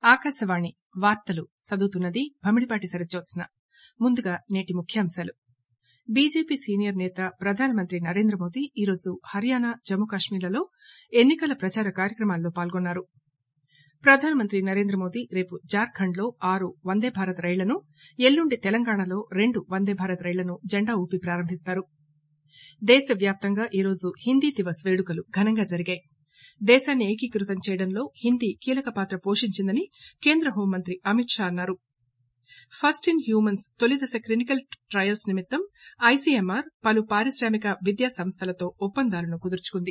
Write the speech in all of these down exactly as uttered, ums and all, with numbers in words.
ఆకాశవాణి వార్తలు చదువుతున్నది భమిడిపాటి సరజ్జోత్స్న. ముందుగా నేటి ముఖ్యాంశాలు. బీజేపీ సీనియర్ నేత ప్రధానమంత్రి నరేంద్ర మోదీ ఈరోజు హర్యానా, జమ్మూ కశ్మీర్లలో ఎన్నికల ప్రచార కార్యక్రమాల్లో పాల్గొన్నారు. ప్రధానమంత్రి నరేంద్ర మోదీ రేపు జార్ఖండ్లో ఆరు వందే భారత్ రైళ్లను, ఎల్లుండి తెలంగాణలో రెండు వందే భారత్ రైళ్లను జెండా ఊపి ప్రారంభిస్తారు. దేశవ్యాప్తంగా ఈరోజు హిందీ దివస్ వేడుకలు ఘనంగా జరిగాయి. దేశాన్ని ఏకీకృతం చేయడంలో హిందీ కీలక పాత్ర పోషించిందని కేంద్ర హోంమంత్రి అమిత్ షా అన్నారు. ఫస్ట్ ఇన్ హ్యూమన్స్ తొలిదశ క్లినికల్ ట్రయల్స్ నిమిత్తం ఐసీఎంఆర్ పలు పారిశ్రామిక విద్యా సంస్థలతో ఒప్పందాలను కుదుర్చుకుంది.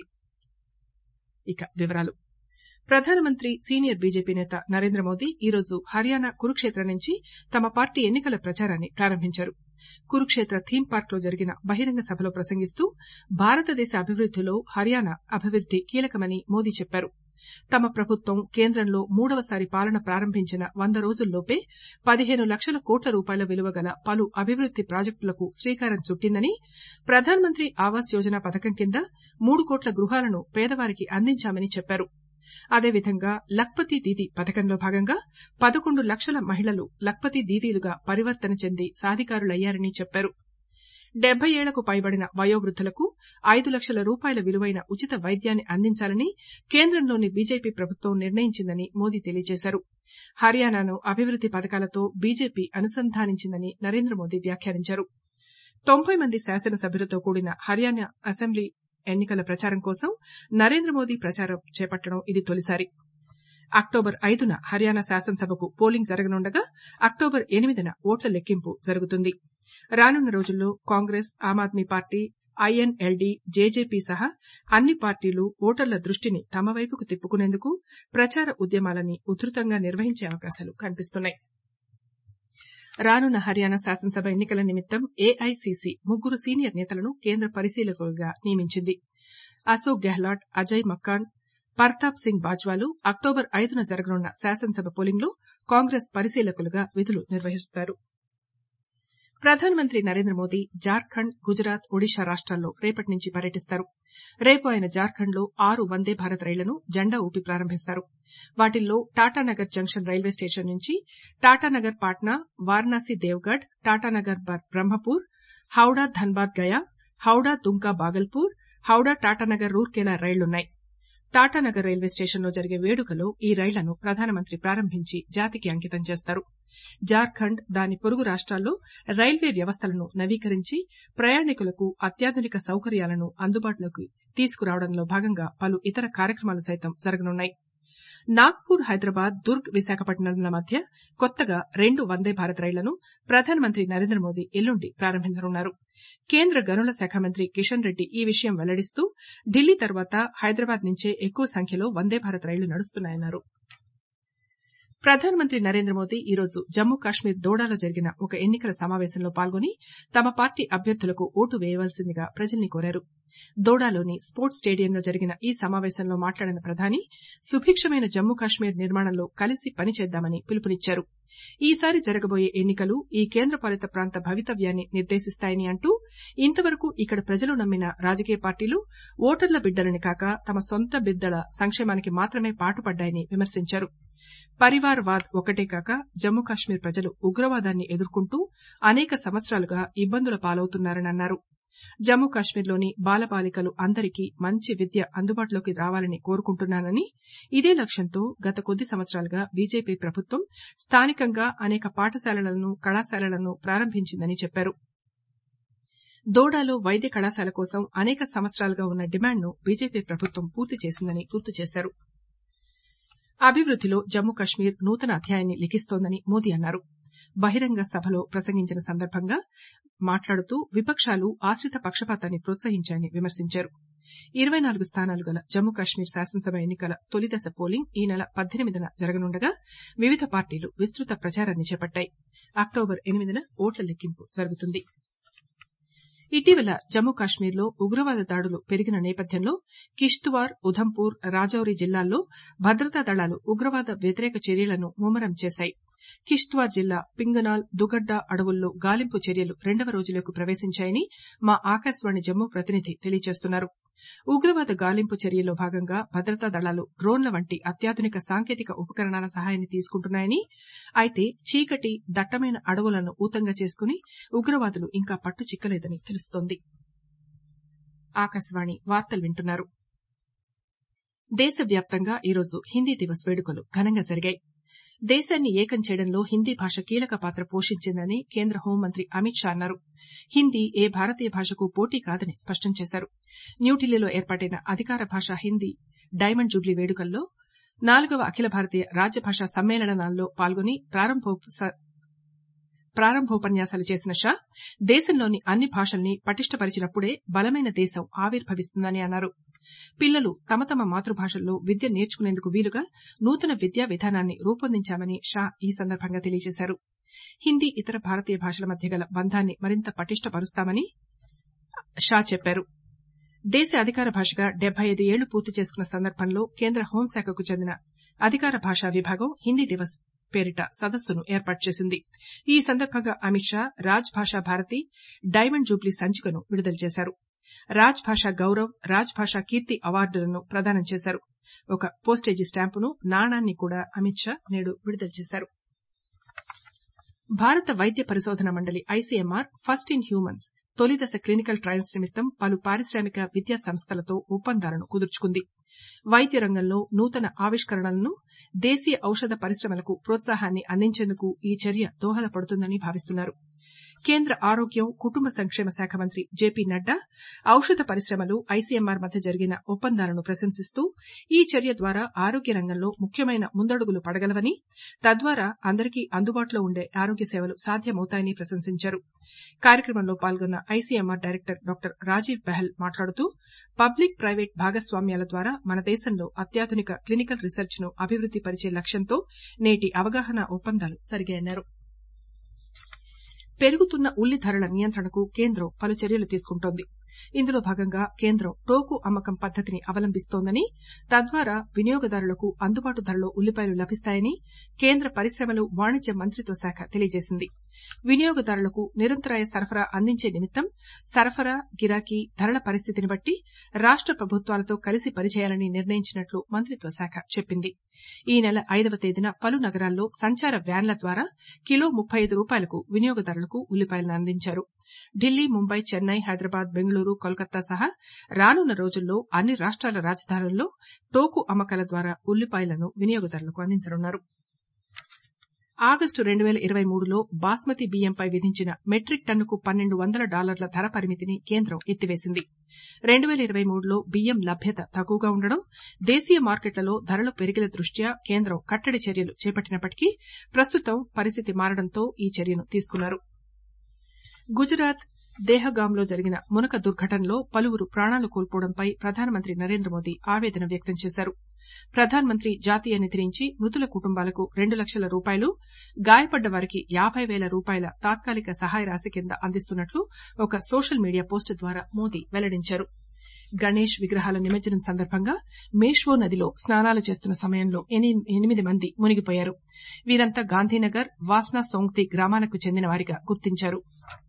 ప్రధానమంత్రి సీనియర్ బీజేపీ నేత నరేంద్ర మోదీ ఈరోజు హర్యానా కురుక్షేత్ర నుంచి తమ పార్టీ ఎన్నికల ప్రచారాన్ని ప్రారంభించారు. కురుక్షేత్ర థీమ్ పార్క్ లో జరిగిన బహిరంగ సభలో ప్రసంగిస్తూ భారతదేశ అభివృద్దిలో హర్యానా అభివృద్ది కీలకమని మోదీ చెప్పారు. తమ ప్రభుత్వం కేంద్రంలో మూడవసారి పాలన ప్రారంభించిన వంద రోజుల్లోపే పదిహేను లక్షల కోట్ల రూపాయల విలువ గల పలు అభివృద్ది ప్రాజెక్టులకు శ్రీకారం చుట్టిందని, ప్రధానమంత్రి ఆవాస్ యోజన పథకం కింద మూడు కోట్ల గృహాలను పేదవారికి అందించామని చెప్పారు. అదేవిధంగా లఖ్పతి దీదీ పథకంలో భాగంగా పదకొండు లక్షల మహిళలు లఖ్పతి దీదీలుగా పరివర్తన చెంది సాధికారులయ్యారని చెప్పారు. డెబ్బై ఏళ్లకు పైబడిన వయోవృద్దులకు ఐదు లక్షల రూపాయల విలువైన ఉచిత వైద్యాన్ని అందించాలని కేంద్రంలోని బీజేపీ ప్రభుత్వం నిర్ణయించిందని మోదీ తెలియజేశారు. హర్యానాను అభివృద్ది పథకాలతో బీజేపీ అనుసంధానించిందని నరేంద్ర మోదీ వ్యాఖ్యానించారు. తొంభై మంది శాసనసభ్యులతో కూడిన హర్యానా అసెంబ్లీ ఎన్నికల ప్రచారం కోసం నరేంద్ర మోదీ ప్రచారం చేపట్టడం ఇది తొలిసారి. అక్టోబర్ ఐదున హర్యానా శాసనసభకు పోలింగ్ జరగనుండగా అక్టోబర్ ఎనిమిదిన ఓట్ల లెక్కింపు జరుగుతుంది. రానున్న రోజుల్లో Congress, Aam Aadmi party, INLD, JJP సహా అన్ని పార్టీలు ఓటర్ల దృష్టిని తమ వైపుకు తిప్పుకునేందుకు ప్రచార ఉద్యమాలని ఉధృతంగా నిర్వహించే అవకాశాలు కనిపిస్తున్నాయి. రానున్న హర్యానా శాసనసభ ఎన్నికల నిమిత్తం ఏఐసీసీ ముగ్గురు సీనియర్ నేతలను కేంద్ర పరిశీలకులుగా నియమించింది. అశోక్ గెహ్లాట్, అజయ్ మక్కాన్, పర్తాప్ సింగ్ బాజ్వాలు అక్టోబర్ ఐదున జరగనున్న శాసనసభ పోలింగ్లో కాంగ్రెస్ పరిశీలకులుగా విధులు నిర్వహిస్తారు. ప్రధానమంత్రి నరేంద్ర మోదీ జార్ఖండ్, గుజరాత్, ఒడిషా రాష్ట్రాల్లో రేపటి నుంచి పర్యటిస్తారు. రేపు ఆయన జార్ఖండ్లో ఆరు వందే భారత్ రైళ్లను జెండా ఊపి ప్రారంభిస్తారు. వాటిల్లో టాటానగర్ జంక్షన్ రైల్వే స్టేషన్ నుంచి టాటానగర్ పాట్నా, వారణాసి దేవ్గఢ్, టాటానగర్ బ్రహ్మపూర్, హౌడా ధన్బాద్ గయా, హౌడా దుంకా బాగల్పూర్, హౌడా టాటానగర్ రూర్కెలా రైళ్లున్నాయి. టాటానగర్ రైల్వే స్టేషన్లో జరిగే వేడుకలో ఈ రైళ్లను ప్రధానమంత్రి ప్రారంభించి జాతికి అంకితం చేస్తారు. జార్ఖండ్, దాని పొరుగు రాష్ట్రాల్లో రైల్వే వ్యవస్థలను నవీకరించి ప్రయాణికులకు అత్యాధునిక సౌకర్యాలను అందుబాటులోకి తీసుకురావడంలో భాగంగా పలు ఇతర కార్యక్రమాలు సైతం జరగనున్నాయి. నాగ్పూర్, హైదరాబాద్, దుర్గ్, విశాఖపట్నంల మధ్య కొత్తగా రెండు వందే భారత్ రైళ్లను ప్రధానమంత్రి నరేంద్ర మోదీ ఎల్లుండి ప్రారంభించనున్నారు. కేంద్ర గనుల శాఖ మంత్రి కిషన్ రెడ్డి ఈ విషయం వెల్లడిస్తూ ఢిల్లీ తర్వాత హైదరాబాద్ నుంచే ఎక్కువ సంఖ్యలో వందే భారత్ రైళ్లు నడుస్తున్నాయన్నారు. ప్రధానమంత్రి నరేంద్ర మోదీ ఈరోజు జమ్మూ కాశ్మీర్ దోడాలో జరిగిన ఒక ఎన్నికల సమావేశంలో పాల్గొని తమ పార్టీ అభ్యర్థులకు ఓటు వేయవలసిందిగా ప్రజల్ని కోరారు. దోడాలోని స్పోర్ట్స్ స్టేడియంలో జరిగిన ఈ సమావేశంలో మాట్లాడిన ప్రధాని సుభిక్షమైన జమ్మూ కాశ్మీర్ నిర్మాణంలో కలిసి పనిచేద్దామని పిలుపునిచ్చారు. ఈసారి జరగబోయే ఎన్నికలు ఈ కేంద్రపాలిత ప్రాంత భవితవ్యాన్ని నిర్దేశిస్తాయని అంటూ ఇంతవరకు ఇక్కడ ప్రజలు నమ్మిన రాజకీయ పార్టీలు ఓటర్ల బిడ్డలని కాక తమ సొంత బిడ్డల సంక్షేమానికి మాత్రమే పాటుపడ్డాయని విమర్శించారు. పరివార్ వాద్ ఒక్కటే కాక జమ్మూ కాశ్మీర్ ప్రజలు ఉగ్రవాదాన్ని ఎదుర్కొంటూ అనేక సంవత్సరాలుగా ఇబ్బందుల పాలవుతున్నారని అన్నారు. జమ్మూ కాశ్మీర్లోని బాలబాలికలు అందరికీ మంచి విద్య అందుబాటులోకి రావాలని కోరుకుంటున్నానని, ఇదే లక్ష్యంతో గత కొద్ది సంవత్సరాలుగా బీజేపీ ప్రభుత్వం స్థానికంగా అనేక పాఠశాలలను, కళాశాలలను ప్రారంభించిందని చెప్పారు. దోడాలో వైద్య కళాశాల కోసం అనేక సంవత్సరాలుగా ఉన్న డిమాండ్ను బీజేపీ ప్రభుత్వం పూర్తి చేసిందని గుర్తు చేశారు. అభివృద్దిలో జమ్మూ కాశ్మీర్ నూతన అధ్యాయాన్ని లిఖిస్తోందని మోదీ అన్నారు. బహిరంగ సభలో ప్రసంగించిన సందర్భంగా మాట్లాడుతూ విపక్షాలు ఆశ్రిత పక్షపాతాన్ని ప్రోత్సహించాయని విమర్శించారు. ఇరవై నాలుగు స్థానాలు గల జమ్మూ కాశ్మీర్ శాసనసభ ఎన్నికల తొలిదశ పోలింగ్ ఈ నెల పద్దెనిమిదిన జరగనుండగా వివిధ పార్టీలు విస్తృత ప్రచారాన్ని చేపట్టాయి. అక్టోబర్ ఎనిమిదిన ఓట్ల లెక్కింపు జరుగుతుంది. ఇటీవల జమ్మూ కాశ్మీర్లో ఉగ్రవాద దాడులు పెరిగిన నేపథ్యంలో కిష్త్వార్, ఉధంపూర్, రాజౌరి జిల్లాల్లో భద్రతా దళాలు ఉగ్రవాద వ్యతిరేక చర్యలను ముమ్మరం చేశాయి. కిష్త్వార్ జిల్లా పింగనాల్, దుగడ్డా అడవుల్లో గాలింపు చర్యలు రెండవ రోజులోకి ప్రవేశించాయని మా ఆకాశవాణి జమ్మూ ప్రతినిధి తెలియజేస్తున్నారు. ఉగ్రవాద గాలింపు చర్యల్లో భాగంగా భద్రతా దళాలు డ్రోన్ల వంటి అత్యాధునిక సాంకేతిక ఉపకరణాల సహాయాన్ని తీసుకుంటున్నాయని, అయితే చీకటి దట్టమైన అడవులను ఊతంగా చేసుకుని ఉగ్రవాదులు ఇంకా పట్టు చిక్కలేదని తెలుస్తోంది. ఆకాశవాణి వార్తలు వింటున్నారు. దేశవ్యాప్తంగా ఈరోజు హిందీ దివస్ వేడుకలు ఘనంగా జరిగాయి. దేశాన్ని ఏకం చేయడంలో హిందీ భాష కీలక పాత్ర పోషించిందని కేంద్ర హోంమంత్రి అమిత్ షా అన్నారు. హిందీ ఏ భారతీయ భాషకు పోటీ కాదని స్పష్టం చేశారు. న్యూఢిల్లీలో ఏర్పాటైన అధికార భాష హిందీ డైమండ్ జూబ్లీ వేడుకల్లో నాలుగవ అఖిల భారతీయ రాజ్యభాషా సమ్మేళనాల్లో పాల్గొని ప్రారంభోపన్యాసాలు చేసిన షా దేశంలోని అన్ని భాషల్ని పటిష్టపరిచినప్పుడే బలమైన దేశం ఆవిర్భవిస్తుందని అన్నారు. పిల్లలు తమ తమ మాతృభాషల్లో విద్య నేర్చుకునేందుకు వీలుగా నూతన విద్యా విధానాన్ని రూపొందించామని షా ఈ సందర్భంగా తెలియజేశారు. హిందీ ఇతర భారతీయ భాషల మధ్య గల బంధాన్ని మరింత పటిష్టపరుస్తామని షా చెప్పారు. దేశ అధికార భాషగా డెబ్బై ఐదు ఏళ్లు పూర్తి చేసుకున్న సందర్భంలో కేంద్ర హోంశాఖకు చెందిన అధికార భాషా విభాగం హిందీ దివస్ పేరిట సదస్సును ఏర్పాటు చేసింది. ఈ సందర్భంగా అమిత్ షా రాజ్ భాషా భారతి డైమండ్ జూబ్లీ సంచికను విడుదల చేశారు. రాజ్ భాషా గౌరవ్, రాజ్ భాషా కీర్తి అవార్డులను ప్రదానం చేశారు. ఒక పోస్టేజీ స్టాంపును, నాణాన్ని కూడా అమిత్ షా నేడు విడుదల చేశారు. భారత వైద్య పరిశోధన మండలి ఐసీఎంఆర్ ఫస్ట్ ఇన్ హ్యూమన్స్ తొలిదశ క్లినికల్ ట్రయల్స్ నిమిత్తం పలు పారిశ్రామిక విద్యా సంస్థలతో ఒప్పందాలను కుదుర్చుకుంది. వైద్య రంగంలో నూతన ఆవిష్కరణలను, దేశీయ ఔషధ పరిశ్రమలకు ప్రోత్సాహాన్ని అందించేందుకు ఈ చర్య దోహదపడుతుందని భావిస్తున్నారు. కేంద్ర ఆరోగ్యం, కుటుంబ సంక్షేమ శాఖ మంత్రి జేపీ నడ్డా ఔషధ పరిశ్రమలు, ఐసీఎంఆర్ మధ్య జరిగిన ఒప్పందాలను ప్రశంసిస్తూ ఈ చర్య ద్వారా ఆరోగ్య రంగంలో ముఖ్యమైన ముందడుగులు పడగలవని, తద్వారా అందరికీ అందుబాటులో ఉండే ఆరోగ్య సేవలు సాధ్యమవుతాయని ప్రశంసించారు. కార్యక్రమంలో పాల్గొన్న ICMR director doctor Rajiv Bahl మాట్లాడుతూ పబ్లిక్ ప్రైవేట్ భాగస్వామ్యాల ద్వారా మన దేశంలో అత్యాధునిక క్లినికల్ రీసెర్చ్ ను అభివృద్ది పరిచే లక్ష్యంతో నేటి అవగాహన ఒప్పందాలు జరిగాయన్నారు. పెరుగుతున్న ఉల్లి ధరల నియంత్రణకు కేంద్రం పలు చర్యలు తీసుకుంటోంది. ఇందులో భాగంగా కేంద్రం టోకు అమ్మకం పద్దతిని అవలంబిస్తోందని, తద్వారా వినియోగదారులకు అందుబాటు ధరలో ఉల్లిపాయలు లభిస్తాయని కేంద్ర పరిశ్రమలు, వాణిజ్య మంత్రిత్వ శాఖ తెలియజేసింది. వినియోగదారులకు నిరంతరాయ సరఫరా అందించే నిమిత్తం సరఫరా, గిరాకీ, ధరల పరిస్థితిని బట్టి రాష్ట ప్రభుత్వాలతో కలిసి పనిచేయాలని నిర్ణయించినట్లు మంత్రిత్వ శాఖ చెప్పింది. ఈ నెల ఐదవ తేదీన పలు నగరాల్లో సంచార వ్యాన్ల ద్వారా కిలో ముప్పై ఐదు రూపాయలకు వినియోగదారులకు ఉల్లిపాయలను అందించారు. ఢిల్లీ, ముంబై, చెన్నై, హైదరాబాద్, బెంగళూరు, కోల్కతా సహా రానున్న రోజుల్లో అన్ని రాష్ట్రాల రాజధానుల్లో టోకు అమ్మకాల ద్వారా ఉల్లిపాయలను వినియోగదారులకు అందించనున్నారు. ఆగస్టు రెండు పేల ఇరవై మూడులో బాస్మతి బియ్యంపై విధించిన మెట్రిక్ టన్నుకు పన్నెండు వందల డాలర్ల ధర పరిమితిని కేంద్రం ఎత్తివేసింది. రెండు పేల ఇరవై మూడులో బియ్యం లభ్యత తక్కువగా ఉండడం, దేశీయ మార్కెట్లలో ధరలు పెరిగిన దృష్ట్యా కేంద్రం కట్టడి చర్యలు చేపట్టినప్పటికీ ప్రస్తుతం పరిస్థితి మారడంతో ఈ చర్యను తీసుకున్నారు. గుజరాత్ దేహగాంలో జరిగిన మునక దుర్ఘటనలో పలువురు ప్రాణాలు కోల్పోవడంపై ప్రధానమంత్రి నరేంద్ర మోదీ ఆవేదన వ్యక్తం చేశారు. ప్రధానమంత్రి జాతీయ నిధి నుంచి మృతుల కుటుంబాలకు రెండు లక్షల రూపాయలు, గాయపడ్డ వారికి యాబై పేల రూపాయల తాత్కాలిక సహాయ రాశి కింద అందిస్తున్నట్లు ఒక సోషల్ మీడియా పోస్టు ద్వారా మోదీ వెల్లడించారు. గణేష్ విగ్రహాల నిమజ్జనం సందర్భంగా మేష్వో నదిలో స్నానాలు చేస్తున్న సమయంలో ఎనిమిది మంది మునిగిపోయారు. వీరంతా గాంధీనగర్, వాస్నా సోంగ్తి గ్రామాలకు చెందిన వారిగా గుర్తించారు.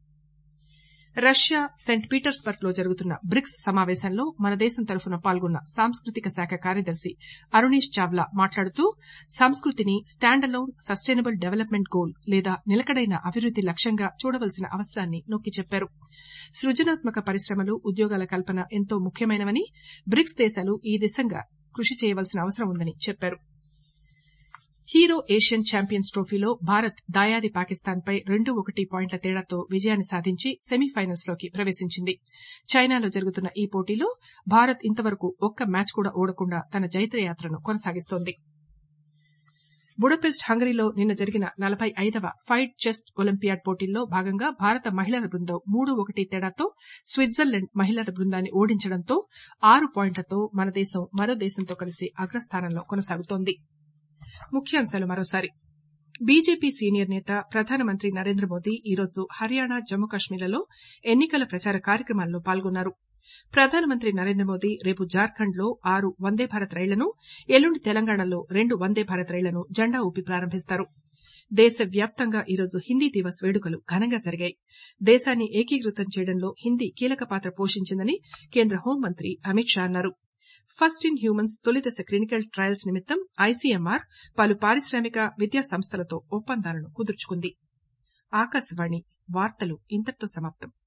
రష్యా సెంట్ పీటర్స్బర్గ్ లో జరుగుతున్న బ్రిక్స్ సమావేశంలో మన దేశం తరఫున పాల్గొన్న సాంస్కృతిక శాఖ కార్యదర్శి అరుణీష్ చావ్లా మాట్లాడుతూ సంస్కృతిని స్టాండలోన్ సస్టైనబుల్ డెవలప్మెంట్ గోల్ లేదా నిలకడైన అభివృద్ది లక్ష్యంగా చూడవలసిన అవసరాన్ని నొక్కి చెప్పారు. సృజనాత్మక పరిశ్రమలు, ఉద్యోగాల కల్పన ఎంతో ముఖ్యమైనవని, బ్రిక్స్ దేశాలు ఈ దిశగా కృషి చేయవలసిన అవసరం ఉందని చెప్పారు. హీరో ఏషియన్ ఛాంపియన్స్ ట్రోఫీలో భారత్ దాయాది పాకిస్తాన్ పై రెండు ఒకటి పాయింట్ల తేడాతో విజయాన్ని సాధించి సెమీఫైనల్స్ లోకి ప్రవేశించింది. చైనాలో జరుగుతున్న ఈ పోటీలో భారత్ ఇంతవరకు ఒక్క మ్యాచ్ కూడా ఓడకుండా తన జైత్రయాత్రను కొనసాగిస్తోంది. బుడపెస్ట్ హంగరీలో నిన్న జరిగిన నలభై ఐదవ ఫైడ్ చెస్ ఒలింపియాడ్ పోటీల్లో భాగంగా భారత మహిళల బృందం మూడు ఒకటి తేడాతో స్విట్జర్లాండ్ మహిళల బృందాన్ని ఓడించడంతో ఆరు పాయింట్లతో మన దేశం మరో దేశంతో కలిసి అగ్రస్థానంలో కొనసాగుతోంది. ముఖ్యాంశాలు మరోసారి. బీజేపీ సీనియర్ నేత ప్రధానమంత్రి నరేంద్ర మోదీ ఈరోజు హర్యానా, జమ్మూ కశ్మీర్లలో ఎన్నికల ప్రచార కార్యక్రమాల్లో పాల్గొన్నారు. ప్రధానమంత్రి నరేంద్ర మోదీ రేపు జార్ఖండ్ లో ఆరు వందే భారత్ రైళ్లను, ఎల్లుండి తెలంగాణలో రెండు వందే భారత్ రైళ్లను జెండా ఊపి ప్రారంభిస్తారు. దేశవ్యాప్తంగా ఈరోజు హిందీ దివస్ వేడుకలు ఘనంగా జరిగాయి. దేశాన్ని ఏకీకృతం చేయడంలో హిందీ కీలక పాత్ర పోషించిందని కేంద్ర హోంమంత్రి అమిత్ షా అన్నారు. ఫస్ట్ ఇన్ హ్యూమన్స్ తొలిదశ క్లినికల్ ట్రయల్స్ నిమిత్తం ఐసీఎంఆర్ పలు పారిశ్రామిక విద్యా సంస్థలతో ఒప్పందాలను కుదుర్చుకుంది. ఆకాశవాణి వార్తలు ఇంతటితో సమాప్తం.